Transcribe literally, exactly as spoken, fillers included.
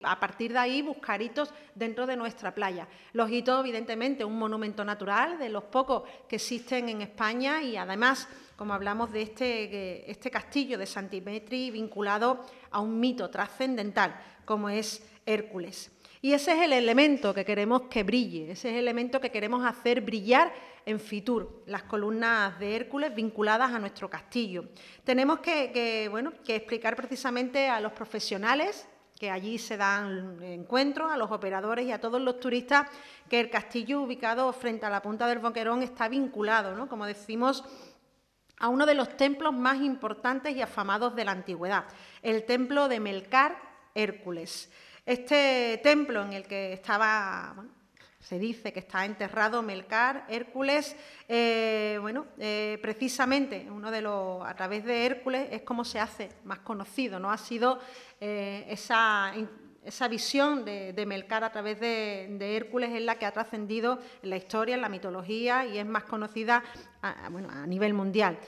A partir de ahí, buscar hitos dentro de nuestra playa. Los hitos, evidentemente, un monumento natural, de los pocos que existen en España y, además, como hablamos de este, este castillo de Santimetri vinculado a un mito trascendental, como es Hércules. Y ese es el elemento que queremos que brille, ese es el elemento que queremos hacer brillar en Fitur, las columnas de Hércules vinculadas a nuestro castillo. Tenemos que, que, bueno, que explicar precisamente a los profesionales que allí se dan encuentros, a los operadores y a todos los turistas, que el castillo ubicado frente a la punta del Boquerón está vinculado, ¿no?, como decimos, a uno de los templos más importantes y afamados de la antigüedad, el templo de Melcar Hércules. Este templo en el que estaba, bueno, se dice que está enterrado Melcar Hércules, eh, bueno, eh, precisamente uno de los, a través de Hércules es como se hace más conocido, ¿no? Ha sido eh, esa, esa visión de, de Melcar a través de, de Hércules es la que ha trascendido en la historia, en la mitología y es más conocida a, bueno, a nivel mundial.